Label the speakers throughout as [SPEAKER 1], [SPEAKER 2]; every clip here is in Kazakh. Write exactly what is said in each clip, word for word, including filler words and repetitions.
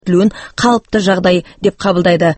[SPEAKER 1] білуін қалыпты жағдай деп қабылдайды.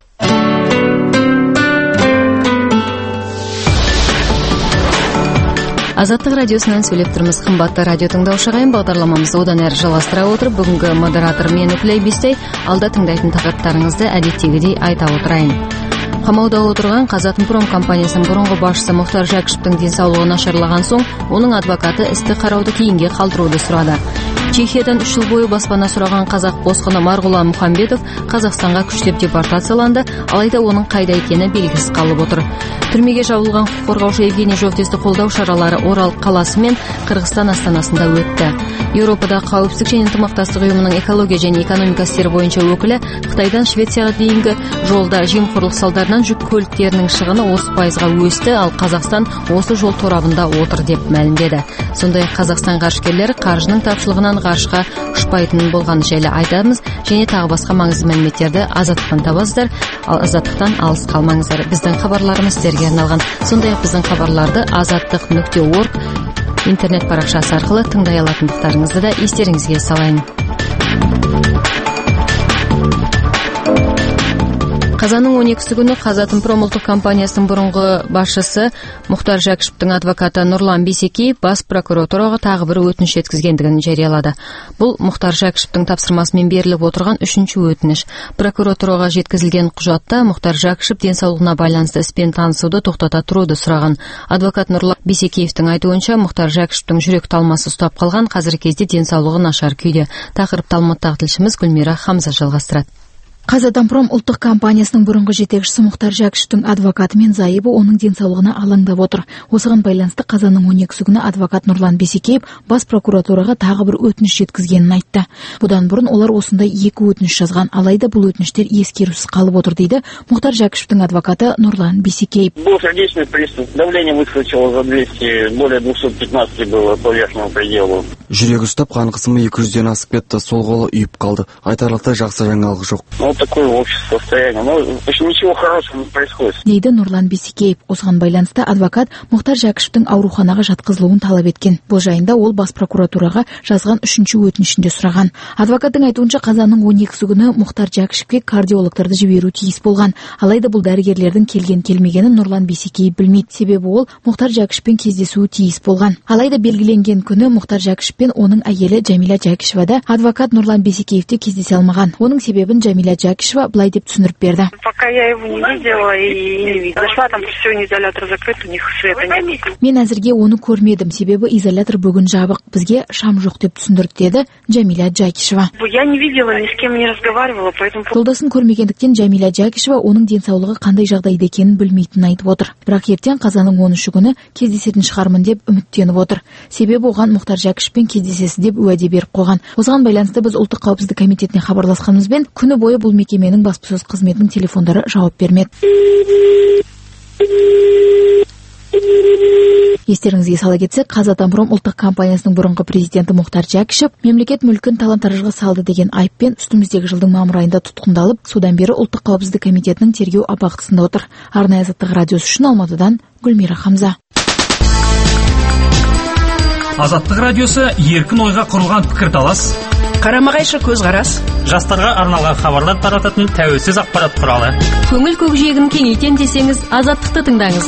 [SPEAKER 1] Азаттық радиосынан сөйлеп тұрмыз. Қымбатты радио тыңдаушы ағайын, бағдарламамызды одан әрі жалғастыра отырып, бүгінгі модератор мен Үкілей Бестей, алда тыңдайтын тақырыптарыңызды әдеттегідей айта отырайын. Қамауда отырған Қазатомпром компаниясының бұрынғы басшысы Мұхтар Жәкішевтің денсаулығы нашарлаған соң, оның адвокаты істі қарауды кейінге қалдыруды сұрады. Чехиядан үш жыл бойы баспана сұраған қазақ босқыны Марғұлан Мұхамбетов Қазақстанға күштеп депортацияланды, алайда оның қайда екені белгісіз қалып отыр. Түрмеге жабылған құқық қорғаушы Евгений Жовтесті қолдау шаралары Орал қаласы мен Қырғызстан астанасында өтті. Еуропада қауіпсіздік және ынтымақтастық ұйымының экология және экономика істері бойынша өкілі Қытайдан Швецияға дейінгі жолда жемқорлық салдарынан жүк көліктерінің шығыны отыз пайызға өсті, ал Қазақстан осы жол торабында отыр деп мәлімдеді. Сондай Қазақстан ғарышкерлері қаржының тапшылығынан ғарышқа ұшпайтын болғаны жайлы айтамыз, және тағы басқа маңызды мәліметтерді Азаттықтан табасыздар, ал Азаттықтан алыс қалмаңыздар. Біздің хабарларымыз сіздерге арналған. Сондай-ақ біздің хабарларды азаттық нүкте орг интернет парақшасы арқылы тыңдай алатындықтарыңызды да естеріңізге салайын. Қазанның он екісі күні Қазатомпром ұлттық компаниясының бұрынғы басшысы Мұхтар Жәкішевтің адвокаты Нұрлан Бейсекеев бас прокуратураға тағы бір өтініш жеткізгендігін жариялады. Бұл Мұхтар Жәкішевтің тапсырмасымен беріліп отырған үшінші өтініш. Прокуратураға жеткізілген құжатта Мұхтар Жәкішев денсаулығына байланысты іспен танысуды тоқтата тұруды сұраған. Адвокат Нұрлан Бейсекеевтің айтуынша, Мұхтар Жәкішевтің жүрек талмасы ұстап қалған, қазіргі кезде денсаулығы нашар күйде. Тақырыпты Алматыдағы тілшіміз Гүлмира Хамза жалғастырады.
[SPEAKER 2] Қазатомпром ұлттық компаниясының бұрынғы жетекшісі Мұхтар Жәкішевтің адвокаты мен зайыбы оның денсаулығына алаңдап отыр. Осыған байланысты қазанның он екісі күні адвокат Нұрлан Бейсекеев бас прокуратураға тағы бір өтініш жеткізгенін айтты. Бұдан бұрын олар осындай екі өтініш жазған, алайда бұл өтініштер ескерусіз қалып отыр дейді Мұхтар Жәкішевтің адвокаты Нұрлан Бейсекеев.
[SPEAKER 3] Был сердечный приступ, давление выскочило за двести, более двухсот пятнадцати было по верхнему пределу.
[SPEAKER 4] Жүрегі ұстап, қан қысымы екі жүзден асып кетті, сол қолы үйіп қалды. Айтарлықтай жақсы жаңалық жоқ.
[SPEAKER 3] Вот такое общее состояние. Но почти ничего хорошего не происходит.
[SPEAKER 2] Дейді Нұрлан Бейсекеев. Осыған байланысты адвокат Мұхтар Жәкішевтің ауруханаға жатқызылуын талап еткен. Бұл жайында ол бас прокуратураға жазған үшінші өтінішінде сұраған. Адвокаттың айтуынша, қазанның он екісі күні Мұхтар Жәкішевке кардиологтарды жіберу тиіс болған. Алайда бұл дәрігерлердің келген-келмегенін Нұрлан Бейсекеев білмейді. Себебі ол Мұхтар Жәкішевпен кездесуі тиіс болған. Алайда белгіленген күні Мұхтар Жәкішев пен оның әйелі Жәмила Жәкішева да адвокат Нұрлан Бейсекеевте кездесе алмаған. Оның себебін Жәмила Жәкішева былай деп түсіндіріп берді.
[SPEAKER 5] Пока я его не видела и не видела. Зашла, там все изолятор закрыт, у них света нет.
[SPEAKER 2] Мен әзірге оны көрмедім, себебі изолятор бүгін жабық, бізге шам жоқ деп түсіндірді деді Жәмила Жәкішева.
[SPEAKER 5] Я не видела, ни с кем не разговаривала, поэтому...
[SPEAKER 2] Жолдасын көрмегендіктен Жәмила Жәкішева оның денсаулығы қандай жағдайда екенін білмейтінін айтып отыр. Бірақ ертең қазанның он үші күні кездесетін шығармын деп үміттеніп отыр. Себебі оған Мұхтар Жәкішевпен кездесесі деп уәде беріп қойған. Осыған байланысты біз ұлттық қауіпсіздік комитетіне хабарласқанымызбен күні бойы бұл мекеменің баспасөз қызметінің телефондары жауап бермеді. Естеріңізге сала кетсек, Қазатомпром ұлттық компаниясының бұрынғы президенті Мұхтар Жәкішев мемлекет мүлкін талан-таражға салды деген айыппен үстіміздегі жылдың мамыр айында тұтқындалып, содан бері ұлттық қауіпсіздік комитетінің тергеу абақтысында отыр. Арнайы Азаттық радиосы үшін Алматыдан Гүлмира Хамза.
[SPEAKER 6] Азаттық радиосы еркін ойға құрылған пікірталас,
[SPEAKER 1] қарама-қайшы көзқарас,
[SPEAKER 6] жастарға арналған хабарлар тарататын тәуелсіз ақпарат құралы.
[SPEAKER 1] Көңіл көкжиегін кеңейтем десеңіз, Азаттықты тыңдаңыз.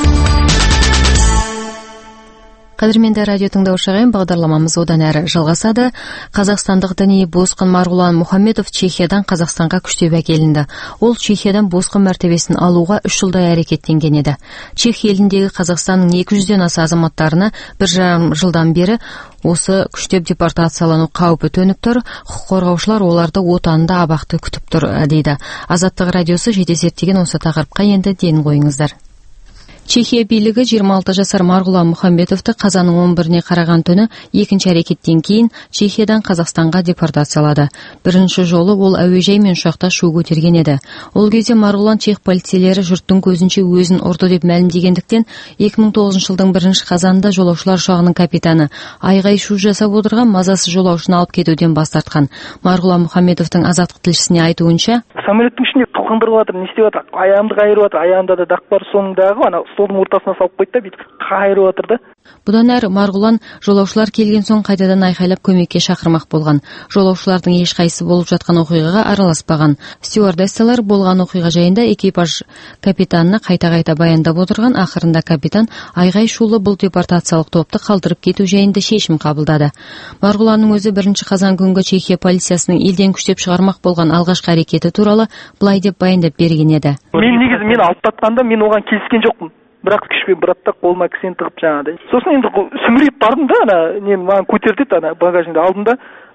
[SPEAKER 1] Қадірменді радио тыңдаушы ағайын, бағдарламамыз одан әрі жалғасады. Қазақстандық діни босқын Марғұлан Мұхамбетов Чехиядан Қазақстанға күштеп әкелінді. Ол Чехиядан босқын мәртебесін алуға үш жылдай әрекеттенген еді. Чех еліндегі Қазақстанның екі жүзден аса азаматтарына бір жарым жылдан бері осы күштеп депортациялану қаупі төніп тұр. Құқық қорғаушылар оларды отанында абақты күтіп тұр дейді. Азаттық радиосы жете зерттеген осы тақырыпқа енді ден қойыңыздар. Чехия билігі жиырма алты жасар Марғұлан Мұхамбетовты қазанның он біріне қараған түні екінші әрекеттен кейін Чехиядан Қазақстанға депортациялады. Бірінші жолы ол әуежай мен ұшақта шу көтерген еді. Ол кезде Марғұлан чех полицейлері жұрттың көзінше өзін ұрды деп мәлімдегендіктен екі мың тоғызыншы жылдың бірінші қазанында жолаушылар ұшағының капитаны айғай шу жасап отырған мазасыз жолаушыны алып кетуден бас тартқан. Марғұлан Мұхамбетовтың Азаттық тілшісіне айтуынша,
[SPEAKER 7] самолеттің ішінде қылқындырып жатыр, не істеп жатыр, аяғымды қайырып жатыр, аяғымда да дақ бар, соңындағы ана столдың ортасына салып қойды да бүйтіп қайырып жатыр да.
[SPEAKER 1] Бұдан әрі Марғұлан жолаушылар келген соң қайтадан айқайлап көмекке шақырмақ болған. Жолаушылардың ешқайсысы болып жатқан оқиғаға араласпаған. Стюардессалар болған оқиға жайында экипаж капитанына қайта-қайта баяндап отырған. Ақырында капитан айғай шулы бұл депортациялық топты қалдырып кету жайында шешім қабылдады. Марғұланның өзі бірінші қазан күнгі Чехия полициясының елден күштеп шығармақ болған алғашқы әрекеті туралы былай деп баяндап берген еді.
[SPEAKER 7] Мен негізі мені алып татқанда мен оған келіскен жоқпын. Бірақ күшпен братта қолыма кісен тығып жаңағыдай. Сосын енді сүмірейіп бардым да, ана не маған көтерді, ана багажымды алдым да,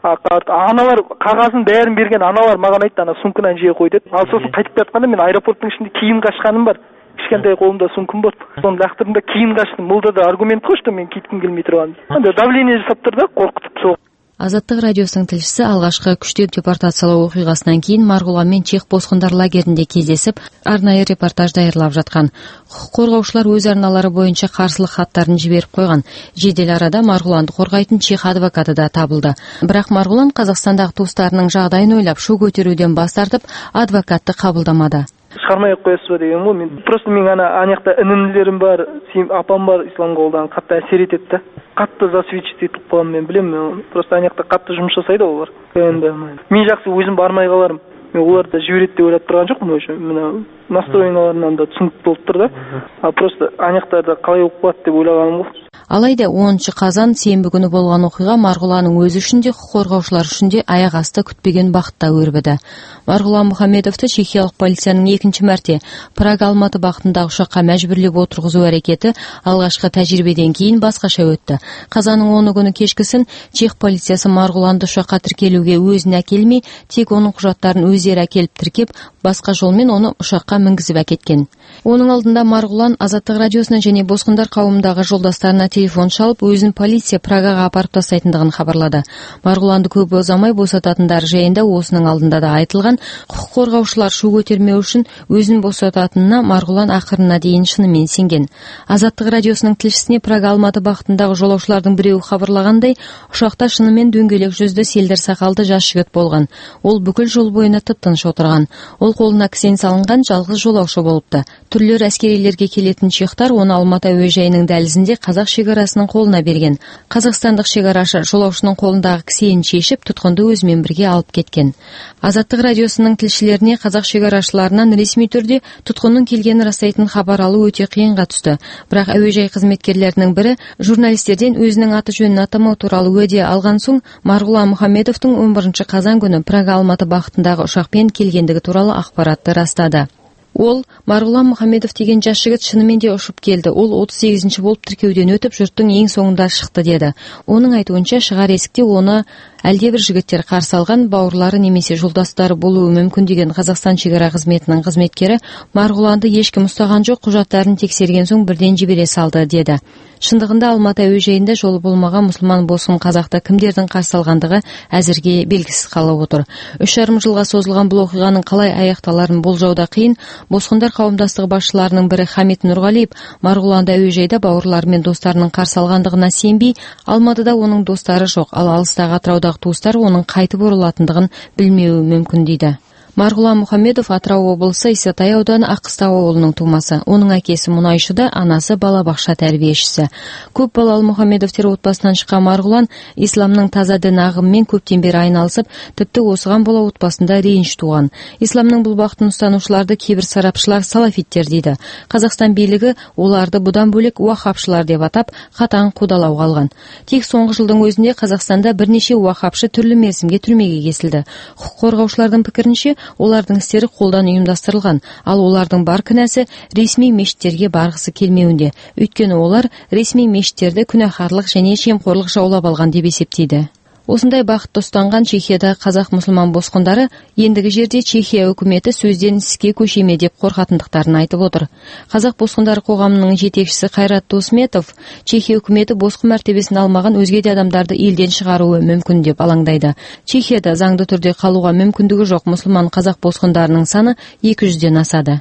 [SPEAKER 7] аналар қағазын бәрін берген аналар маған айтты, ана сумканы жиі қой деді. Ал сосын қайтып жатқанда мен аэропорттың ішінде киім қашқаным бар. Кішкентай қолымда сумкам бар. Соны лақтырдым да кейін қаштым. Бұл да аргумент қой, что мен кеткім келмей тұрғаным. Анда давление жасап тұр да, қорқытып соғып.
[SPEAKER 1] Азаттық радиосының тілшісі алғашқы күштеп депортациялау оқиғасынан кейін Марғұланмен чех босқындар лагерінде кездесіп, арнайы репортаж даярлап жатқан. Құқық қорғаушылар өз арналары бойынша қарсылық хаттарын жіберіп қойған. Жедел арада Марғұланды қорғайтын чех адвокаты да табылды. Бірақ Марғұлан Қазақстандағы туыстарының жағдайын ойлап шу көтеруден бас тартып, адвокатты қабылдамады.
[SPEAKER 7] Шығармай ақ қоясыз ба деген ғой. Мен просто мен ана анаяқта інімдерім бар, апам бар, ислам қолдан қатты әсер етеді да. Қатты засвидетельствовать етіп қаламын, мен білемін. Просто анаяқта қатты жұмыс жасайды олар. Енді мен жақсы өзім бармай қаларым. Мен оларды жібереді деп ойлап тұрған жоқпын уже. Мына настроенияларынан да түсінікті болып тұр да. А просто анаяқтарда қалай болып қалады деп ойлағаным ғой.
[SPEAKER 1] Алайда оныншы қазан сенбі күні болған оқиға Марғұланның өзі үшін де, құқық қорғаушылар үшін де аяқ асты күтпеген бақытта өрбіді. Марғұлан Мұхамедовты чехиялық полицияның екінші мәрте Прага Алматы бағытындағы ұшаққа мәжбүрлеп отырғызу әрекеті алғашқы тәжірибеден кейін басқаша өтті. Қазанның оны күні кешкісін чех полициясы Марғұланды ұшаққа тіркелуге өзін әкелмей, тек оның құжаттарын өздері әкеліп тіркеп, басқа жолмен оны ұшаққа мінгізіп әкеткен. Оның алдында Марғұлан Азаттық радиосына және босқындар қауымындағы жолдастарына телефон шалып, өзін полиция Прагаға апарып тастайтындығын хабарлады. Марғұланды көп ұзамай босататындар жайында осының алдында да айтылған. Құқық қорғаушылар шу көтермеу үшін өзін босататынына Марғұлан ақырына дейін шынымен сенген. Азаттық радиосының тілшісіне Прага Алматы бағытындағы жолаушылардың біреуі хабарлағандай, ұшақта шынымен дөңгелек жүзді селдір сақалды жас жігіт болған. Ол бүкіл жол бойына тып-тыныш отырған. Ол қолына кісен салынған жалғыз жолаушы болыпты. Түрлі әскерилерге келетін чехтар оны Алматы әуежайының дәлізінде қазақ шекарасының қолына берген. Қазақстандық шекарашы жолаушының қолындағы кісенін шешіп, тұтқынды өзімен бірге алып кеткен. Азаттық радиосының тілшілеріне қазақ шекарашыларынан ресми түрде тұтқынның келгенін растайтын хабар алу өте қиынға түсті. Бірақ әуежай қызметкерлерінің бірі журналистерден өзінің аты жөнін атамау туралы уәде алған соң, Марғұлан Мұхамедовтың он бірінші қазан күні Прага Алматы бағытындағы ұшақпен келгендігі туралы ақпаратты растады. Ол Марғұлан Мұхамедов деген жас жігіт шынымен де ұшып келді. Ол отыз сегізінші болып тіркеуден өтіп, жұрттың ең соңында шықты деді. Оның айтуынша шығар есікте оны әлдебір жігіттер қарсы алған, бауырлары немесе жолдастары болуы мүмкін деген Қазақстан шекара қызметінің қызметкері Марғұланды ешкім ұстаған жоқ, құжаттарын тексерген соң бірден жібере салды деді. Шындығында Алматы әуежайында жолы болмаған мұсылман босқын қазақты кімдердің қарсы алғандығы әзірге белгісіз қалып отыр. Үш жарым жылға созылған бұл оқиғаның қалай аяқталарын болжауда қиын. Босқындар қауымдастығы басшыларының бірі Хамит Нұрғалиев Марғұланды әуежайда бауырлары мен достарының қарсы алғандығына сенбей, Алматыда оның достары жоқ, ал алыстағы Атыраудағы туыстар оның қайтып оралатындығын білмеуі мүмкін дейді. Марғұлан Мұхамедов Атырау облысы Исатай ауданы Аққыстау ауылының тумасы. Оның әкесі мұнайшыда, анасы балабақша тәрбиешісі. Көп балалы Мұхамедовтер отбасынан шыққан Марғұлан исламның таза дін ағымымен көптен бері айналысып, тіпті осыған бола отбасында реніш туған. Исламның бұл бағытын ұстанушыларды кейбір сарапшылар салафиттер дейді. Қазақстан билігі оларды бұдан бөлек уахапшылар деп атап, қатаң қудалауға алған. Тек соңғы жылдың өзінде Қазақстанда бірнеше уахапшы түрлі мерзімге түрмеге кесілді. Құқық қорғаушылардың пікірінше, олардың істері қолдан ұйымдастырылған, ал олардың бар кінәсі ресми мешіттерге барғысы келмеуінде. Өйткені олар ресми мешіттерді күнәһарлық және жемқорлық жаулап алған деп есептейді. Осындай бағытты ұстанған Чехияда қазақ мұсылман босқындары ендігі жерде Чехия үкіметі сөзден іске көшеме деп қорқатындықтарын айтып отыр. Қазақ босқындар қоғамының жетекшісі Қайрат Досметов Чехия үкіметі босқын мәртебесін алмаған өзге де адамдарды елден шығаруы мүмкін деп алаңдайды. Чехияда заңды түрде қалуға мүмкіндігі жоқ мұсылман қазақ босқындарының саны екі жүзден асады.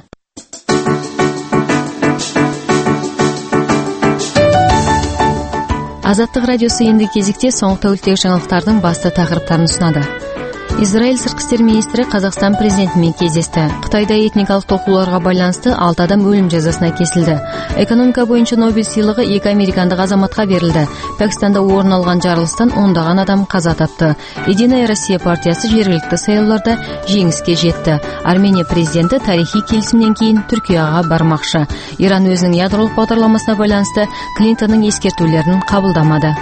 [SPEAKER 1] Азаттық радиосы енді кезекте соңғы тәуліктегі жаңалықтардың басты тақырыптарын ұсынады. Израиль сыртқы істер министрі Қазақстан президентімен кездесті. Қытайда этникалық толқуларға байланысты алты адам өлім жазасына кесілді. Экономика бойынша Нобель сыйлығы екі американдық азаматқа берілді. Пәкістанда орын алған жарылыстан ондаған адам қаза тапты. Единая Россия партиясы жергілікті сайлауларда жеңіске жетті. Армения президенті тарихи келісімнен кейін Түркияға бармақшы. Иран өзінің ядролық бағдарламасына байланысты Клинтонның ескертулерін қабылдамады.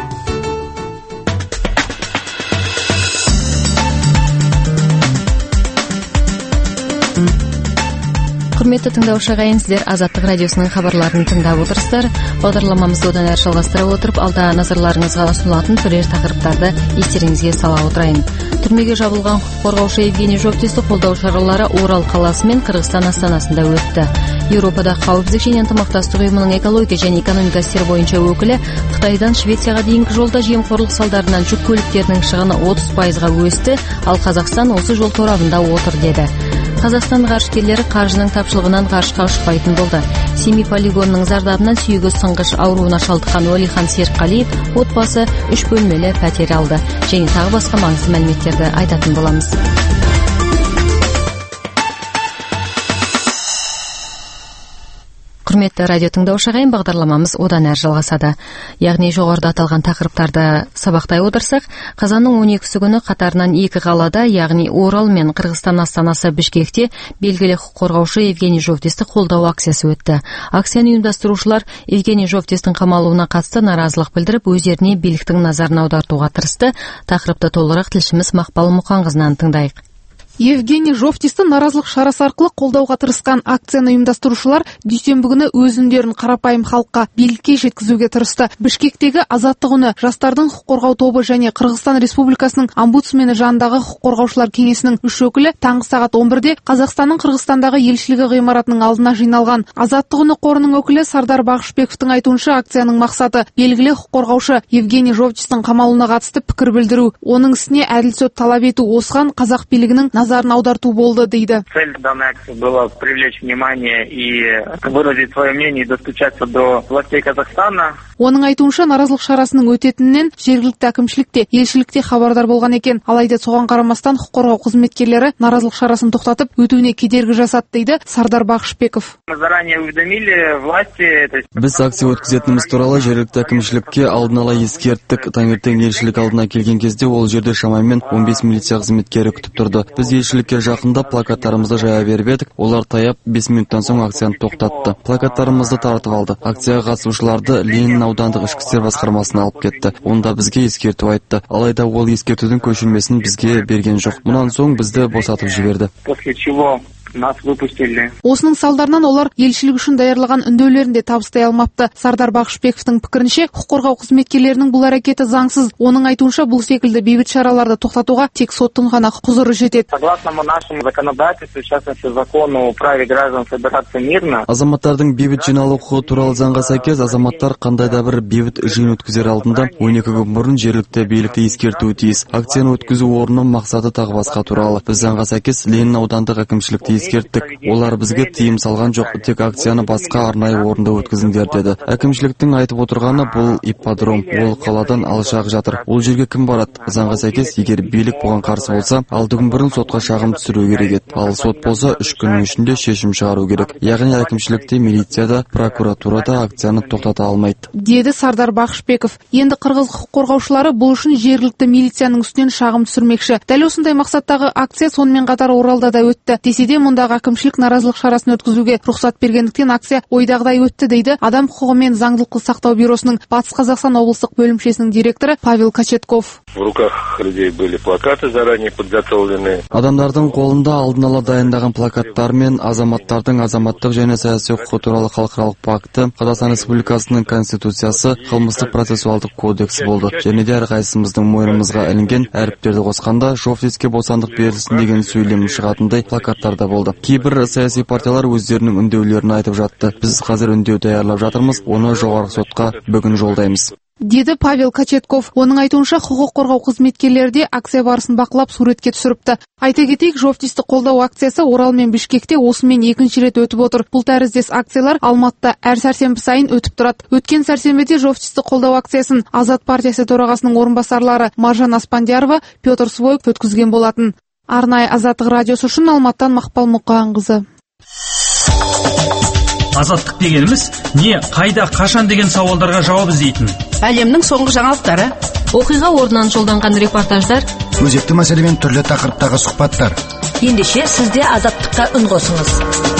[SPEAKER 1] Құрметті тыңдаушы ағайын, сіздер Азаттық радиосының хабарларын тыңдап отырсыздар. Бағдарламамызды одан әрі жалғастыра отырып, алда назарларыңызға ұсынылатын бірер тақырыптарды естеріңізге сала отырайын. Түрмеге жабылған құқық қорғаушы Евгений Жовтисті қолдау шаралары Орал қаласы мен Қырғызстан астанасында өтті. Еуропада қауіпсіздік және ынтымақтастық ұйымының экология және экономика істері бойынша өкілі Қытайдан Швецияға дейінгі жолда жемқорлық салдарынан жүк көліктерінің шығыны отыз пайызға өсті, ал Қазақстан осы жол торабында отыр деді. Қазақстан ғарышкерлері қаржының тапшылығынан ғарышқа ұшпайтын болды. Семей полигонының зардабынан сүйегі сынғыш ауруына шалдыққан Уәлихан Серікқалиев отбасы үш бөлмелі пәтер алды. Және тағы басқа маңызды мәліметтерді айтатын боламыз. Құрметті радио тыңдаушы ағайын, бағдарламамыз одан әрі жалғасады. Яғни жоғарыда аталған тақырыптарды сабақтай отырсақ, қазанның он екісі күні қатарынан екі қалада, яғни Орал мен Қырғызстан астанасы Бішкекте белгілі құқық қорғаушы Евгений Жовтисті қолдау акциясы өтті. Акцияны ұйымдастырушылар Евгений Жовтистің қамалуына қатысты наразылық білдіріп, өздеріне биліктің назарын аудартуға тырысты. Тақырыпты толығырақ тілшіміз Мақпал Мұқанқызынан тыңдайық.
[SPEAKER 8] Евгений Жовтисті наразылық шарасы арқылы қолдауға тырысқан акцияны ұйымдастырушылар дүйсенбі күні өз үндерін қарапайым халыққа билікке жеткізуге тырысты. Бішкектегі Азаттық үні, жастардың құқық қорғау тобы және Қырғызстан Республикасының омбудсмені жанындағы құқық қорғаушылар кеңесінің үш өкілі таңғы сағат он бірде Қазақстанның Қырғызстандағы елшілігі ғимаратының алдына жиналған. Азаттық үні қорының өкілі Сардар Бақышбековтың айтуынша, акцияның мақсаты белгілі құқық қорғаушы Евгений Жовтистің қамалуына қатысты пікір білдіру, оның ісіне әділ сот талап ету, осыған қазақ билігінің назарын аударту болды дейді.
[SPEAKER 3] Цель данной акции была привлечь внимание и выразить свое мнение и достучаться до властей Казахстана.
[SPEAKER 8] Оның айтуынша, наразылық шарасының өтетінен жергілікті әкімшілікте, елшілікте хабардар болған екен. Алайда соған қарамастан құқық қорғау қызметкерлері наразылық шарасын тоқтатып, өтуіне кедергі жасады дейді Сардар Бақышбеков.
[SPEAKER 3] Заранее уведомили власти.
[SPEAKER 4] Біз акция өткізетініміз туралы жергілікті әкімшілікке алдын ала ескерттік. Таңертең елшілік алдына келген кезде ол жерде шамамен он бес милиция қызметкері күтіп тұрды. Біз елшілікке жақында плакаттарымызды жая беріп едік. Олар таяп бес минуттан соң акцияны тоқтатты. Плакаттарымызды тартып алды. Акцияға қатысушыларды Ленин аудандық ішкі істер басқармасына алып кетті. Онда бізге ескерту айтты. Алайда ол ескертудің көшірмесін бізге берген жоқ. Мұнан соң бізді босатып жіберді.
[SPEAKER 3] После чего нас выпустили.
[SPEAKER 8] Осының салдарынан олар елшілік үшін даярлаған үндеулерінде табыстай алмапты. Сардар Бақышбековтың пікірінше, құқық қорғау қызметкерлерінің бұл әрекеті заңсыз. Оның айтуынша, бұл секілді бейбіт шараларды тоқтатуға тек соттың ғана құзыры жетеді.
[SPEAKER 3] Согласно нашему законодательству, в частности закону о праве граждан собираться мирно.
[SPEAKER 4] Азаматтардың бейбіт жиналу құқығы туралы заңға сәйкес, азаматтар қандай да бір бейбіт жиын өткізер алдында он екі күн бұрын жергілікті билікті ескертуі тиіс. Акцияны өткізу орнының мақсаты тағы басқа туралы. Біз заңға сәйкес Ленин аудандық әкімшілікті ескерттік. Олар бізге тыйым салған жоқ, тек акцияны басқа арнайы орында өткізіңдер деді. Әкімшіліктің айтып отырғаны бұл ипподром, ол қаладан алшақ жатыр. Ол жерге кім барады? Заңға сәйкес, егер билік бұған қарсы болса, алты күн бұрын сотқа шағым түсіру керек еді. Ал сот болса, үш күннің ішінде шешім шығару керек. Яғни әкімшілікте, милицияда, прокуратурада акцияны тоқтата алмайды,
[SPEAKER 8] деді Сардар Бақышбеков. Енді қырғыз құқық қорғаушылары бұл үшін жергілікті милицияның үстінен шағым түсірмекші. Дәл осындай мақсаттағы акция сонымен қатар Оралда да өтті. Десе де мұндағы әкімшілік наразылық шарасын өткізуге рұқсат бергендіктен акция ойдағыдай өтті дейді адам құқығы мен заңдылықты сақтау бюросының Батыс Қазақстан облыстық бөлімшесінің директоры Павел Кочетков.
[SPEAKER 9] В руках людей были плакаты заранее подготовлены.
[SPEAKER 4] Адамдардың қолында алдын ала дайындаған плакаттар мен азаматтардың азаматтық және саяси құқығы туралы халықаралық пакты, Қазақстан Республикасының конституциясы, қылмыстық процессуалдық кодексі болды. Және де әрқайсымыздың мойнымызға ілінген әріптерді қосқанда Жовтиске бостандық берілсін деген сөйлем шығатындай плакаттарда болды. Кейбір саяси партиялар өздерінің үндеулерін айтып жатты. Біз қазір үндеу даярлап жатырмыз, оны жоғарғы сотқа бүгін жолдаймыз,
[SPEAKER 8] деді Павел Кочетков. Оның айтуынша, құқық қорғау қызметкерлері де акция барысын бақылап суретке түсіріпті. Айта кетейік, Жовтисті қолдау акциясы Орал мен Бішкекте осымен екінші рет өтіп отыр. Бұл тәріздес акциялар Алматыда әр сәрсенбі сайын өтіп тұрады. Өткен сәрсенбіде Жовтисті қолдау акциясын Азат партиясы төрағасының орынбасарлары Маржан Аспандиярова, Петр Свойк өткізген болатын. Арнайы Азаттық радиосы үшін Алматтан Мақпал Мұқанқызы.
[SPEAKER 6] Азаттық дегеніміз не, қайда, қашан деген сауалдарға жауап іздейтін.
[SPEAKER 10] Әлемнің соңғы жаңалықтары,
[SPEAKER 1] оқиға орнынан жолданған репортаждар,
[SPEAKER 11] өзекті мәселемен түрлі тақырыптағы сұхбаттар.
[SPEAKER 10] Ендеше сізде Азаттыққа үн қосыңыз.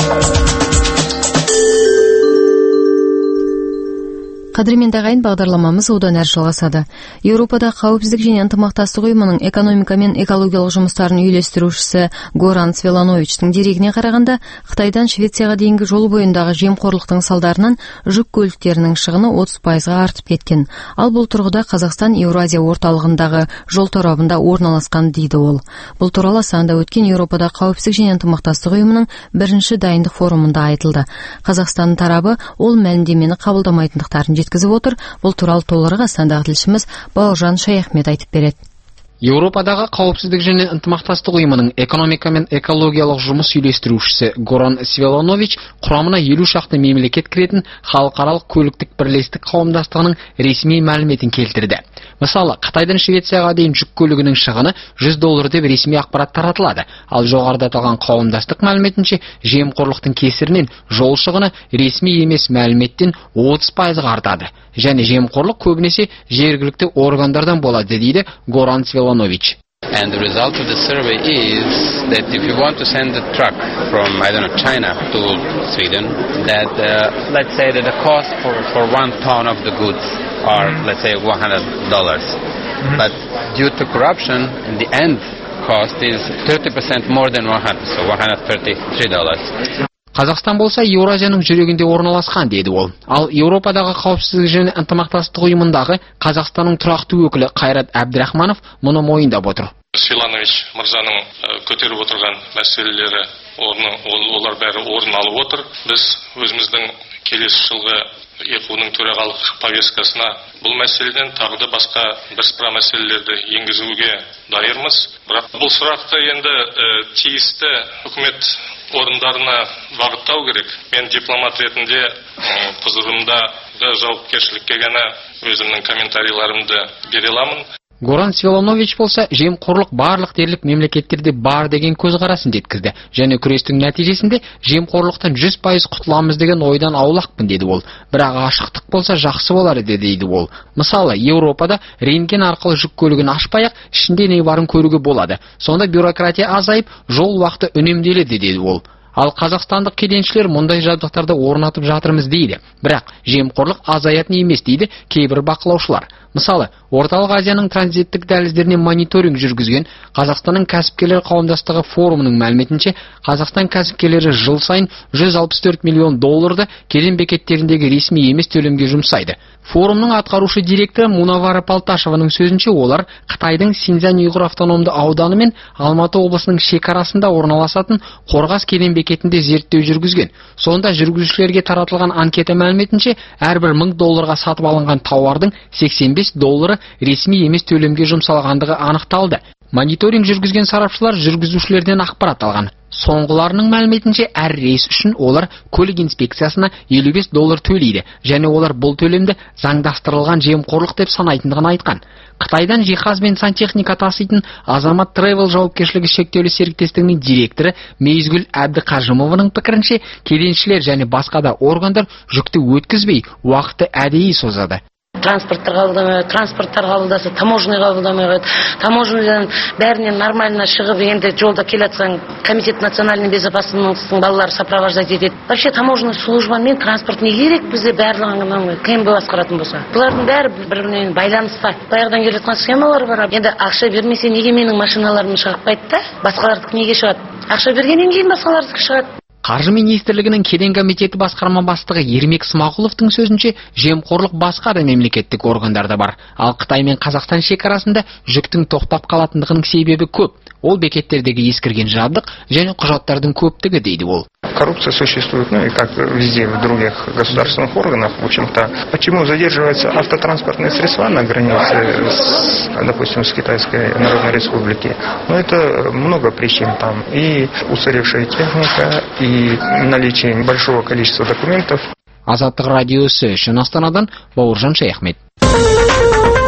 [SPEAKER 1] Қадірменді ағайын, бағдарламамыз одан әрі жалғасады. Еуропада қауіпсіздік және ынтымақтастық ұйымының экономика мен экологиялық жұмыстарын үйлестірушісі Горан Свелановичтің дерегіне қарағанда, Қытайдан Швецияға дейінгі жол бойындағы жемқорлықтың салдарынан жүк көліктерінің шығыны отыз пайызға артып кеткен. Ал бұл тұрғыда Қазақстан Еуразия орталығындағы жол торабында орналасқан дейді ол. Бұл туралы астанада өткен Еуропада қауіпсіздік және ынтымақтастық ұйымының бірінші дайындық форумында айтылды. Қазақстан тарабы ол мәлімдемені қабылдамайтындықтарын жеткізіп отыр. Бұл туралы толығырақ астанадағы тілшіміз Бауыржан Шаяхмет айтып береді.
[SPEAKER 12] Еуропадағы қауіпсіздік және ынтымақтастық ұйымының экономика мен экологиялық жұмыс үйлестірушісі Горан Свеланович құрамына елу шақты мемлекет кіретін халықаралық көліктік бірлестік қауымдастығының ресми мәліметін келтірді. Мысалы, Қытайдан Швецияға дейін жүк көлігінің шығыны жүз доллар деп ресми ақпарат таратылады. Ал жоғарыда аталған қауымдастық мәліметінше, жемқорлықтың кесірінен жол шығыны ресми емес мәліметтен отыз пайызға артады. Және жемқорлық көбінесе жергілікті органдардан болады, дейді Горан Свеланович.
[SPEAKER 13] And the result of the survey is that if you want to send a truck from, I don't know, China to Sweden, that uh, let's say that the cost for, for one ton of the goods are, let's say, one hundred dollars. Mm-hmm. But due to corruption, in the end cost is thirty percent more than one hundred, so one hundred thirty-three dollars.
[SPEAKER 12] Қазақстан болса Еуразияның жүрегінде орналасқан, дейді ол. Ал Еуропадағы қауіпсіздік және ынтымақтастық ұйымындағы Қазақстанның тұрақты өкілі Қайрат Әбдірахманов мұны мойындап отыр.
[SPEAKER 14] Свеланович мырзаның көтеріп отырған мәселелері орны, олар бәрі орын алып отыр. Біз өзіміздің келесі жылғы E Q O'ның төрағалық повесткасына бұл мәселеден тағы да басқа бірсыпыра мәселелерді енгізуге дайырмыз. Бірақ бұл сұрақты енді ә, тиісті үкімет орындарына бағыттау керек. Мен дипломат ретінде құзырымда жауапкершілікке ғана өзімнің комментарийларымды бере аламын.
[SPEAKER 12] Горан Свеланович болса, жемқорлық барлық дерлік мемлекеттерде бар деген көзқарасын жеткізді. Және күрестің нәтижесінде жемқорлықтан жүз пайыз құтыламыз деген ойдан аулақпын, деді ол. Бірақ ашықтық болса жақсы болар еді, дейді ол. Мысалы, Еуропада рентген арқылы жүк көлігін ашпай-ақ ішінде не барын көруге болады. Сонда бюрократия азайып, жол уақыты үнемделеді, деді ол. Ал қазақстандық кеденшілер мұндай жабдықтарды орнатып жатырмыз, дейді. Бірақ жемқорлық азаятын емес, дейді кейбір бақылаушылар. Мысалы, Орталық Азияның транзиттік дәліздеріне мониторинг жүргізген Қазақстанның кәсіпкерлер қауымдастығы форумының мәліметінше, Қазақстан кәсіпкерлері жыл сайын жүз алпыс төрт миллион долларды кеден бекеттеріндегі ресми емес төлемге жұмсайды. Форумның атқарушы директоры Мунавара Палташеваның сөзінше, олар Қытайдың Синьцзянь Уйғур автономды ауданы мен Алматы облысының шекарасында орналасатын Қорғас кеден бекетінде зерттеу жүргізген. Сонда жүргізушілерге таратылған анкета мәліметінше, әрбір мың долларға сатып алынған тауардың сексен бес доллары ресми емес төлемге жұмсалғандығы анықталды. Мониторинг жүргізген сарапшылар жүргізушілерден ақпарат алған. Соңғыларының мәліметінше, әр рейс үшін олар көлік инспекциясына елу бес доллар төлейді, және олар бұл төлемді заңдастырылған жемқорлық деп санайтындығын айтқан. Қытайдан жиһаз бен сантехника таситын Азамат Travel жауапкершілігі шектеулі серіктестігінің директоры Мейізгүл Әбдіқажымованың пікірінше, кеденшілер және басқа да органдар жүкті өткізбей, уақытты әдейі созады.
[SPEAKER 15] Транспорттар қабылдамай, транспорттар қабылдаса, таможня қабылдамай, таможнядан бәрінен нормально шығып, енді жолда келатсаң, комитет национальной безопасностьтың балалары сопровождать етеді. Вообще таможенный служба мен транспорт не керек бізде барлығын кім басқаратын болса. Бұлардың бәрі бір-бірінен байланыста. Баяғыдан келе жатқан схемалар бар. Енді ақша бермесе неге менің машиналарым шығып та, басқалардікі неге шығады? Ақша бергеннен кейін басқалардікі шығады.
[SPEAKER 12] Қаржы министрлігінің кеден комитеті басқарма бастығы Ермек Смағұловтың сөзінше, жемқорлық басқа да мемлекеттік органдарда бар. Ал Қытай мен Қазақстан шекарасында жүктің тоқтап қалатындығының себебі көп. Ол бекеттердегі ескірген жабдық және құжаттардың көптігі, дейді ол.
[SPEAKER 16] Коррупция существует, ну и как везде в других государственных органах, в общем-то. Почему задерживаются автотранспортные средства на границе, с, допустим, с Китайской Народной Республики? Ну, это много причин там. И устаревшая техника, и наличие небольшого количества документов.
[SPEAKER 12] Азаттық радиосы үшін Астанадан Бауыржан Шаяхмет.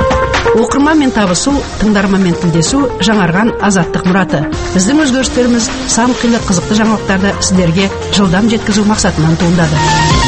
[SPEAKER 10] Оқырманмен табысу, тыңдарманмен тілдесу жаңарған азаттық мұраты. Біздің өзгерістеріміз сан қилы қызықты жаңалықтарды сіздерге жылдам жеткізу мақсатынан туындады.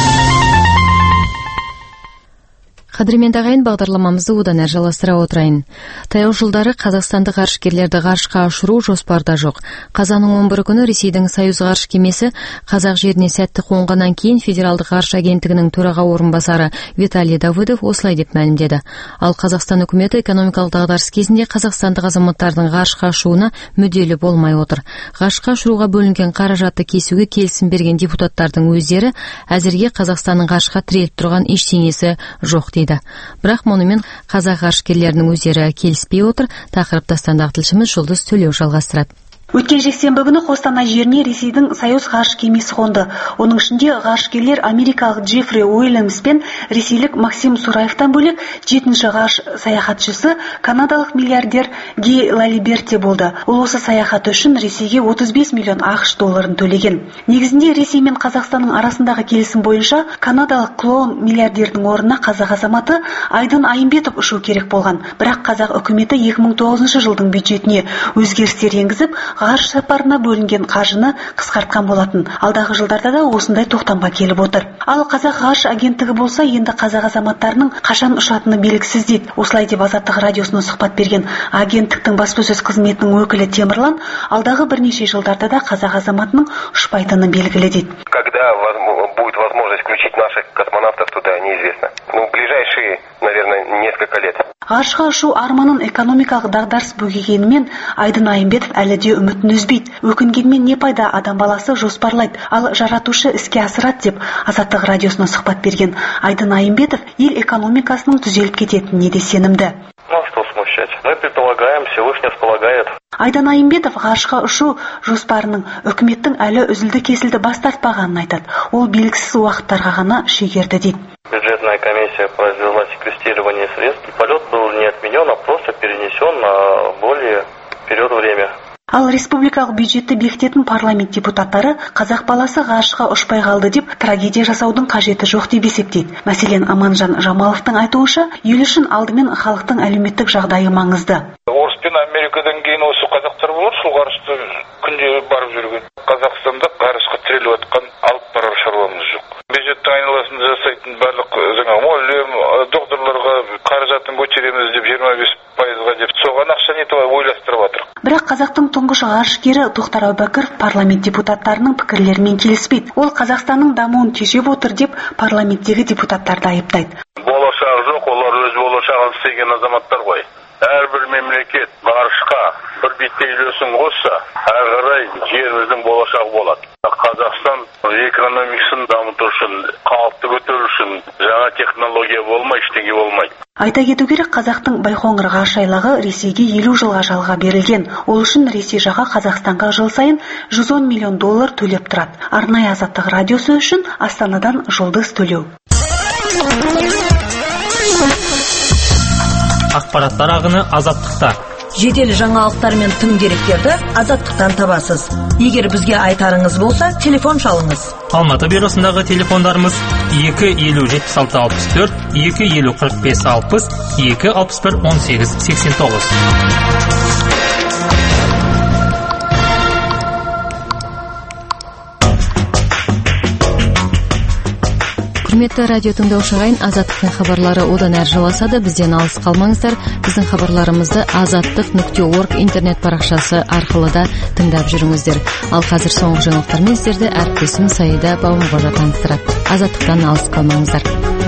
[SPEAKER 1] Қадірменді ағайын, бағдарламамызды одан әрі жалғастыра отырайын. Таяу жылдары қазақстандық ғарышкерлерді ғарышқа ұшыру жоспарда жоқ. Қазанның он бірі күні Ресейдің Союз ғарыш кемесі қазақ жеріне сәтті қонғаннан кейін Федералдық ғарыш агенттігінің төраға орынбасары Виталий Давыдов осылай деп мәлімдеді. Ал Қазақстан үкіметі экономикалық дағдарыс кезінде қазақстандық азаматтардың ғарышқа ұшуына мүдделі болмай отыр. Ғарышқа ұшыруға бөлінген қаражатты кесуге келісім берген депутаттардың өздері әзірге Қазақстанның ғарышқа тіреліп тұрған ештеңесі жоқ дейді. Бірақ мұнымен қазақ ғарышкерлерінің өздері келіспей отыр. Тақырыпты астанадағы тілшіміз Жұлдыз Төлеу жалғастырады.
[SPEAKER 17] Өткен жексенбі күні Қостанай жеріне Ресейдің Союз ғарыш кемесі қонды. Оның ішінде ғарышкерлер америкалық Джеффри Уильямс пен ресейлік Максим Сураевтан бөлек жетінші ғарыш саяхатшысы канадалық миллиардер Гей Лалиберте болды. Ол осы саяхат үшін Ресейге отыз бес миллион ақш долларын төлеген. Негізінде Ресей мен Қазақстанның арасындағы келісім бойынша канадалық клоун миллиардердің орнына қазақ азаматы Айдын Айымбетов ұшу керек болған. Бірақ қазақ үкіметі екі мың тоғызыншы жылдың бюджетіне өзгерістер енгізіп, ғарыш сапарына бөлінген қаржыны қысқартқан болатын. Алдағы жылдарда да осындай тоқтамға келіп отыр. Ал қазақ ғарыш агенттігі болса, енді қазақ азаматтарының қашан ұшатыны белгісіз дейді. Осылай деп Азаттық радиосына сұхбат берген агенттіктің баспасөз қызметінің өкілі Темірлан алдағы бірнеше жылдарда да қазақ азаматының ұшпайтыны белгілі дейді.
[SPEAKER 18] Когда будет возможность включить наших космонавтов туда, неизвестно. Ну, ближайшие, наверное, несколько лет.
[SPEAKER 17] Ғарышқа ұшу арманын экономикалық дағдарыс бөгегенімен Айдын Айымбетов әлі де үмітін үзбейді. Өкінгенмен не пайда, адам баласы жоспарлайды, ал жаратушы іске асырады деп Азаттық радиосына сұхбат берген Айдын Айымбетов ел экономикасының түзеліп кететініне де сенімді.
[SPEAKER 18] Ну, что смущать? Мы предполагаем, Всевышний располагает.
[SPEAKER 17] Айдын Айымбетов ғарышқа ұшу жоспарының үкіметтің әлі үзілді-кесілді бас тартпағанын айтады. Ол белгісіз уақыттарға ғана шегерді дейді.
[SPEAKER 18] Бюджетная комиссия произвела секвестирование средств. Полет был не отменен, а просто перенесен на более вперед время.
[SPEAKER 17] Ал республикалық бюджетті бекітетін парламент депутаттары қазақ баласы ғарышқа ұшпай қалды деп трагедия жасаудың қажеті жоқ деп есептейді. Мәселен, Аманжан Жамаловтың айтуынша, ел үшін алдымен халықтың әлеуметтік жағдайы маңызды.
[SPEAKER 19] Орыс пен Америкадан кейін осы қазақтар болады, сол ғарышты күнде барып жүрген. Қазақстанда ғарышқа тіреліп жатқан алып барар шаруамыз жоқ. Бюджеттің айналасында жасайтын барлық жаңа мұғалім, докторларға қаражатын көтереміз деп жиырма бес пайызға деп соған ақша нетіп ойластырып жатыр.
[SPEAKER 17] Бірақ қазақтың тұңғыш ғарышкері Тоқтар Әубәкіров парламент депутаттарының пікірлерімен келіспейді. Ол Қазақстанның дамуын тежеп отыр деп парламенттегі депутаттарды айыптайды.
[SPEAKER 19] Болашағы жоқ, олар өз болашағын істеген азаматтар ғой. Әрбір мемлекет ғарышқа бір бетте үлесін қосса, әрі қарай жеріміздің болашағы болады. Қазақстан экономикасын дамыту үшін, халықты көтеру үшін жаңа технология болмай, ештеңе болмайды.
[SPEAKER 17] Айта кету керек, қазақтың Байқоңыр ғарыш айлағы Ресейге елу жылға жалға берілген. Ол үшін Ресей жағы Қазақстанға жыл сайын жүз он миллион доллар төлеп тұрады. Арнайы Азаттық радиосы үшін Астанадан Жұлдыз Төлеу.
[SPEAKER 6] Ақпараттар ағыны Азаттықта.
[SPEAKER 10] Жедел жаңалықтар мен тың деректерді Азаттықтан табасыз. Егер бізге айтарыңыз болса, телефон шалыңыз.
[SPEAKER 6] Алматы бюросындағы телефондарымыз екі елу жетпіс алты алпыс төрт, екі елу қырық бес алпыс, екі алпыс бір он сегіз сексен тоғыз.
[SPEAKER 1] Құрметті радио тыңдаушы ағайын, Азаттықтың хабарлары одан әрі жалғасады. Бізден алыс қалмаңыздар. Біздің хабарларымызды азаттық нүкте орг интернет парақшасы арқылы да тыңдап жүріңіздер. Ал қазір соңғы жаңалықтармен сіздерді әріптесім Саида Бауымқожа таныстырады. Азаттықтан алыс қалмаңыздар.